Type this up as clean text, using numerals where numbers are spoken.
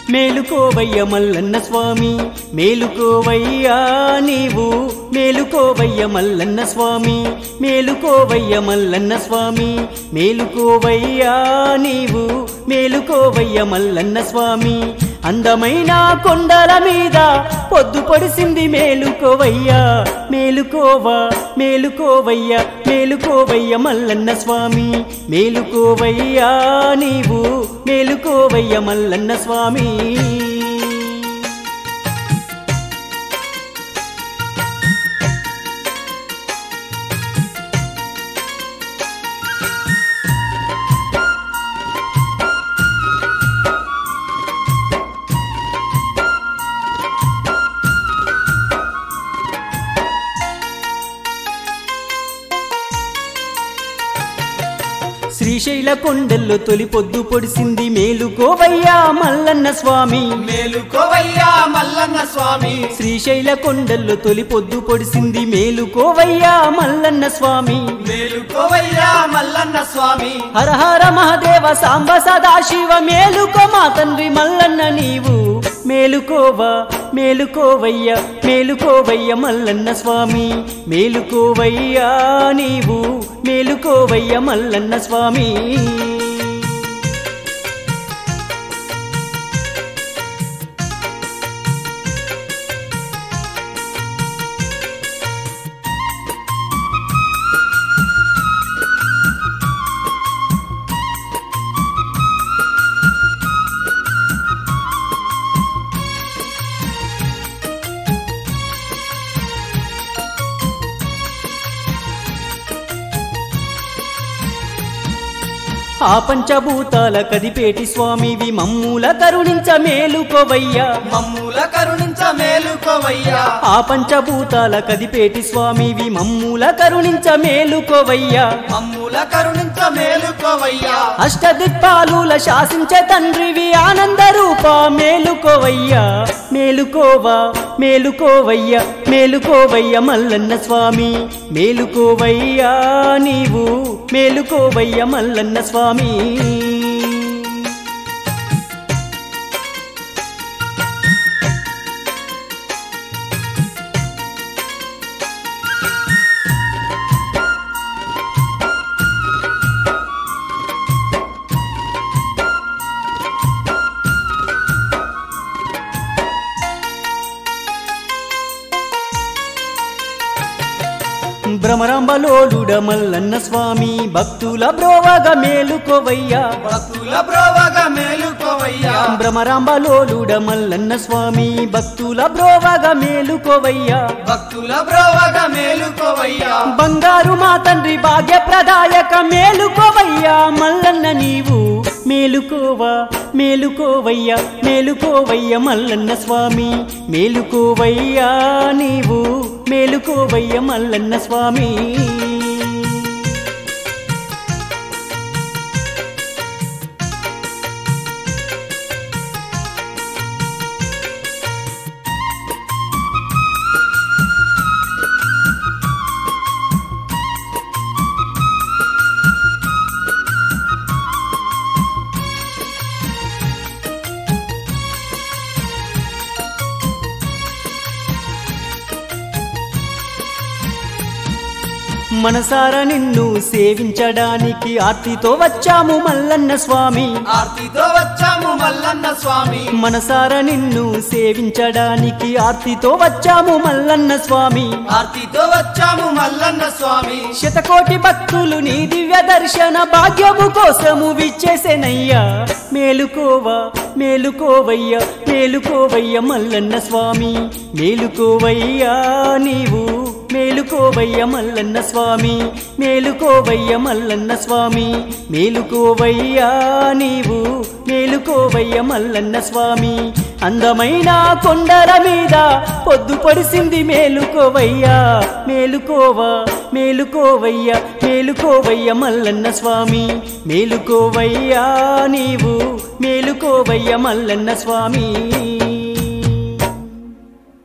మేలుకోవయ్య మల్లన్న స్వామి మేలుకోవయ్యా నీవు మేలుకోవయ్య మల్లన్న స్వామి మేలుకోవయ్య మల్లన్న స్వామి మేలుకోవయ్యా నీవు మేలుకోవయ్య మల్లన్న స్వామి అందమైన కొండల మీద పొద్దు పొడిసింది మేలుకోవయ్యా మేలుకోవా మేలుకోవయ్య మేలుకోవయ్య మల్లన్న స్వామి మేలుకోవయ్యా నీవు మేలుకోవయ్య మల్లన్న స్వామి శ్రీశైల కొండల్లో తొలి పొద్దు పొడిసింది మేలుకోవయ్యా మల్లన్న స్వామి మేలుకోవయ్యా మల్లన్న స్వామి శ్రీశైల కొండల్లో తొలి పొద్దు పొడిసింది మేలుకోవయ్యా మల్లన్న స్వామి మేలుకోవయ్యా మల్లన్న స్వామి హర హర మహాదేవ సాంబ సదాశివ మేలుకో మా తండ్రి మల్లన్న నీవు మేలుకోవా మేలుకోవయ్య మేలుకోవయ్య మల్లన్న స్వామి మేలుకోవయ్యా నీవు మేలుకోవయ్య మల్లన్న స్వామి ఆ పంచభూతాల కదిపేటి స్వామివి మమ్ముల కరుణించ మేలుకోవయ్యా మమ్ముల కరుణించ మేలుకోవయ్యా ఆ పంచభూతాల కదిపేటి స్వామివి మమ్ముల కరుణించ మేలుకోవయ్యా మమ్ముల కరుణించ మేలుకోవయ్యా అష్టదిక్పాలుల శాసించే తండ్రివి ఆనంద రూప మేలుకోవయ్యా మేలుకోవా మేలుకోవయ్య మేలుకోవయ్య మల్లన్న స్వామి మేలుకోవయ్యా నీవు మేలుకోవయ్య మల్లన్న స్వామి భ్రమరాంబలోలుడ మల్లన్న స్వామి భక్తుల బ్రోవగ మేలుకోవయ్యా భక్తుల బ్రోవగ మేలుకోవయ్యా భ్రమరాంబలోలుడ మల్లన్న స్వామి భక్తుల బ్రోవగ మేలుకోవయ్యా భక్తుల బ్రోవగ మేలుకోవయ్యా బంగారు మా తండ్రి భాగ్య ప్రదాయక మేలుకోవయ్యా మల్లన్న నీవు మేలుకోవా మేలుకోవయ్యా మేలుకోవయ్య మల్లన్న స్వామి మేలుకోవయ్యా నీవు మేలుకోవయ్య మల్లన్న స్వామి మనసారా నిన్ను సేవించడానికి ఆర్తితో వచ్చాము మల్లన్న స్వామి ఆర్తితో వచ్చాము మల్లన్న స్వామి మనసారా నిన్ను సేవించడానికి ఆర్తితో వచ్చాము మల్లన్న స్వామి ఆర్తితో వచ్చాము మల్లన్న స్వామి శతకోటి భక్తులు నీ దివ్య దర్శన భాగ్యము కోసము విచ్చేసెనయ్యా మేలుకోవా మేలుకోవయ్య మేలుకోవయ్య మల్లన్న స్వామి మేలుకోవయ్యా నీవు మేలుకోవయ్య మల్లన్న స్వామి మేలుకోవయ్య మల్లన్న స్వామి మేలుకోవయ్యా నీవు మేలుకోవయ్య మల్లన్న స్వామి అందమైన కొండల మీద పొద్దు పొడిసింది మేలుకోవయ్యా మేలుకోవా మేలుకోవయ్య మేలుకోవయ్య మల్లన్న స్వామి మేలుకోవయ్యా నీవు మేలుకోవయ్య మల్లన్న స్వామి